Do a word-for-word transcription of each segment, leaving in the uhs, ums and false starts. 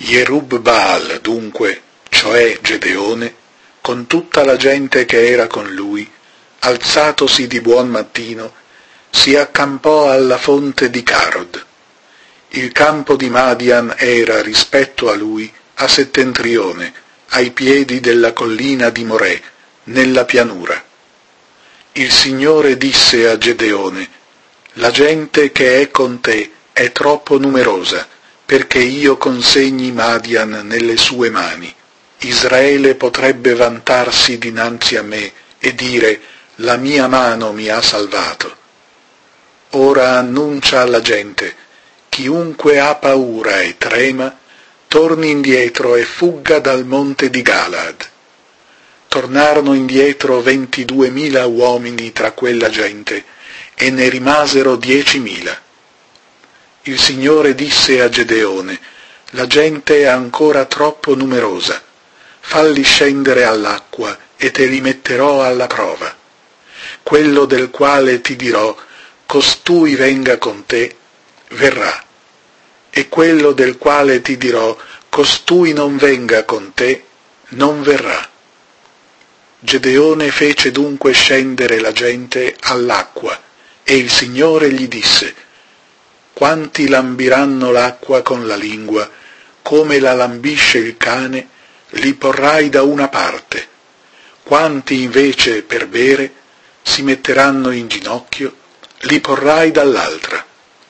Yerub-Baal dunque, cioè Gedeone, con tutta la gente che era con lui, alzatosi di buon mattino, si accampò alla fonte di Carod. Il campo di Madian era, rispetto a lui, a settentrione, ai piedi della collina di Morè, nella pianura. Il Signore disse a Gedeone: «La gente che è con te è troppo numerosa, perché io consegni Madian nelle sue mani. Israele potrebbe vantarsi dinanzi a me e dire: la mia mano mi ha salvato. Ora annuncia alla gente: chiunque ha paura e trema, torni indietro e fugga dal monte di Galad». Tornarono indietro ventiduemila uomini tra quella gente, e ne rimasero diecimila. Il Signore disse a Gedeone: «La gente è ancora troppo numerosa. Falli scendere all'acqua e te li metterò alla prova. Quello del quale ti dirò: costui venga con te, verrà. E quello del quale ti dirò: costui non venga con te, non verrà». Gedeone fece dunque scendere la gente all'acqua, e il Signore gli disse: «Quanti lambiranno l'acqua con la lingua, come la lambisce il cane, li porrai da una parte. Quanti invece per bere si metteranno in ginocchio, li porrai dall'altra».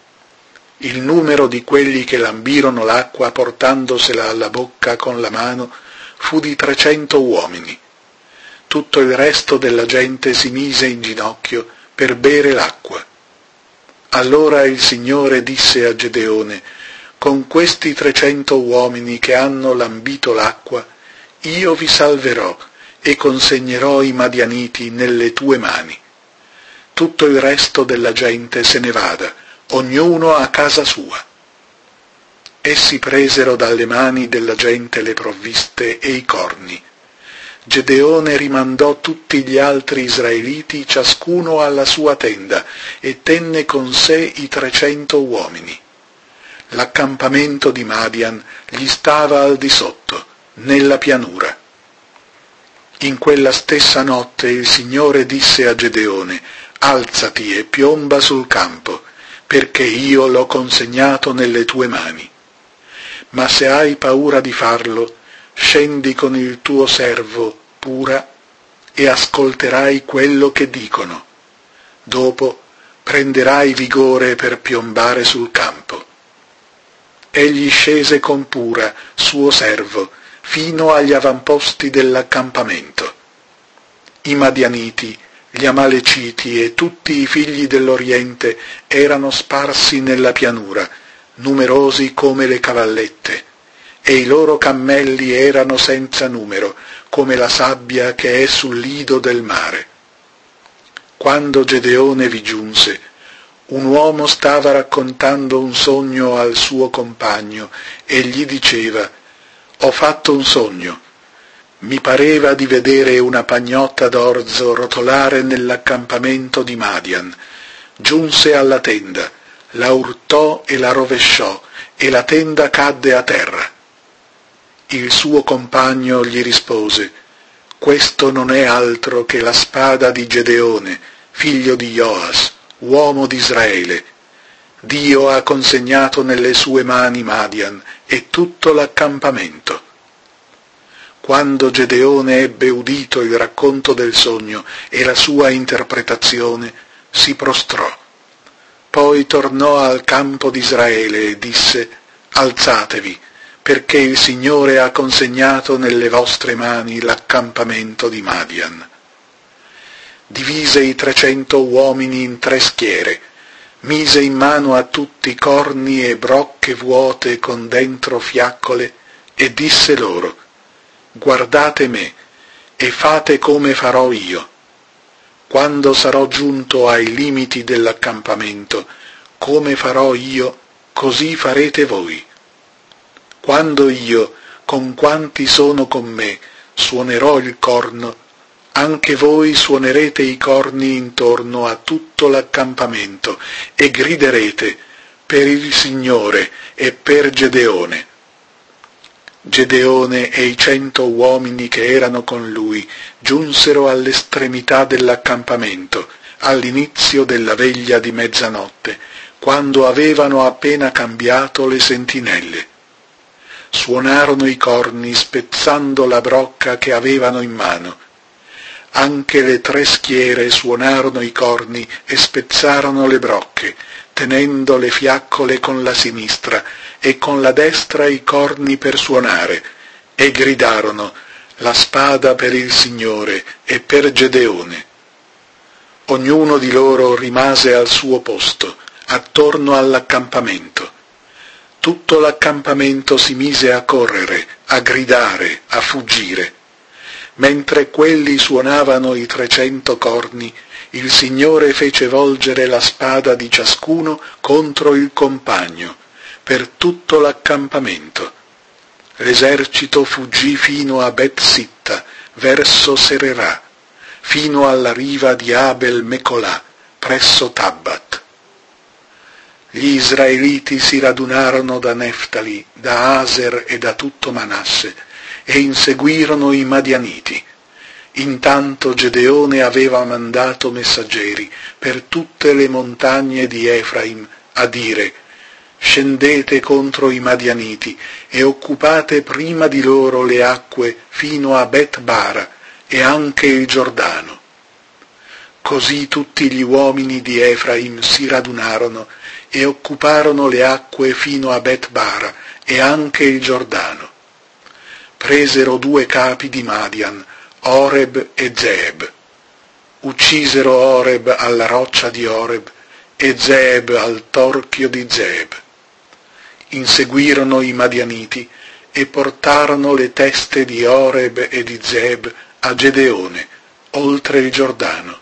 Il numero di quelli che lambirono l'acqua portandosela alla bocca con la mano fu di trecento uomini. Tutto il resto della gente si mise in ginocchio per bere l'acqua. Allora il Signore disse a Gedeone: «Con questi trecento uomini che hanno lambito l'acqua, io vi salverò e consegnerò i Madianiti nelle tue mani. Tutto il resto della gente se ne vada, ognuno a casa sua». Essi presero dalle mani della gente le provviste e i corni. Gedeone rimandò tutti gli altri israeliti ciascuno alla sua tenda e tenne con sé i trecento uomini. L'accampamento di Madian gli stava al di sotto, nella pianura. In quella stessa notte il Signore disse a Gedeone: «Alzati e piomba sul campo, perché io l'ho consegnato nelle tue mani. Ma se hai paura di farlo, scendi con il tuo servo Pura e ascolterai quello che dicono. Dopo prenderai vigore per piombare sul campo». Egli scese con Pura, suo servo, fino agli avamposti dell'accampamento. I Madianiti, gli Amaleciti e tutti i figli dell'Oriente erano sparsi nella pianura, numerosi come le cavallette, e i loro cammelli erano senza numero, come la sabbia che è sul lido del mare. Quando Gedeone vi giunse, un uomo stava raccontando un sogno al suo compagno e gli diceva: «Ho fatto un sogno. Mi pareva di vedere una pagnotta d'orzo rotolare nell'accampamento di Madian. Giunse alla tenda, la urtò e la rovesciò, e la tenda cadde a terra». Il suo compagno gli rispose: «Questo non è altro che la spada di Gedeone, figlio di Joas, uomo di Israele. Dio ha consegnato nelle sue mani Madian e tutto l'accampamento». Quando Gedeone ebbe udito il racconto del sogno e la sua interpretazione, si prostrò. Poi tornò al campo di Israele e disse: «Alzatevi, perché il Signore ha consegnato nelle vostre mani l'accampamento di Madian». Divise i trecento uomini in tre schiere, mise in mano a tutti corni e brocche vuote con dentro fiaccole e disse loro: «Guardate me e fate come farò io. Quando sarò giunto ai limiti dell'accampamento, come farò io, così farete voi. Quando io, con quanti sono con me, suonerò il corno, anche voi suonerete i corni intorno a tutto l'accampamento e griderete: per il Signore e per Gedeone». Gedeone e i cento uomini che erano con lui giunsero all'estremità dell'accampamento, all'inizio della veglia di mezzanotte, quando avevano appena cambiato le sentinelle. Suonarono i corni spezzando la brocca che avevano in mano. Anche le tre schiere suonarono i corni e spezzarono le brocche, tenendo le fiaccole con la sinistra e con la destra i corni per suonare, e gridarono: la spada per il Signore e per Gedeone. Ognuno di loro rimase al suo posto, attorno all'accampamento. Tutto l'accampamento si mise a correre, a gridare, a fuggire. Mentre quelli suonavano i trecento corni, il Signore fece volgere la spada di ciascuno contro il compagno, per tutto l'accampamento. L'esercito fuggì fino a Bet-sitta, verso Sererà, fino alla riva di Abel Mecolà, presso Tabbat. Gli israeliti si radunarono da Neftali, da Aser e da tutto Manasse, e inseguirono i Madianiti. Intanto Gedeone aveva mandato messaggeri per tutte le montagne di Efraim a dire: scendete contro i Madianiti e occupate prima di loro le acque fino a Bet-bara e anche il Giordano. Così tutti gli uomini di Efraim si radunarono e occuparono le acque fino a Bet-bara e anche il Giordano. Presero due capi di Madian, Oreb e Zeeb. Uccisero Oreb alla roccia di Oreb e Zeeb al torchio di Zeeb. Inseguirono i Madianiti e portarono le teste di Oreb e di Zeeb a Gedeone, oltre il Giordano.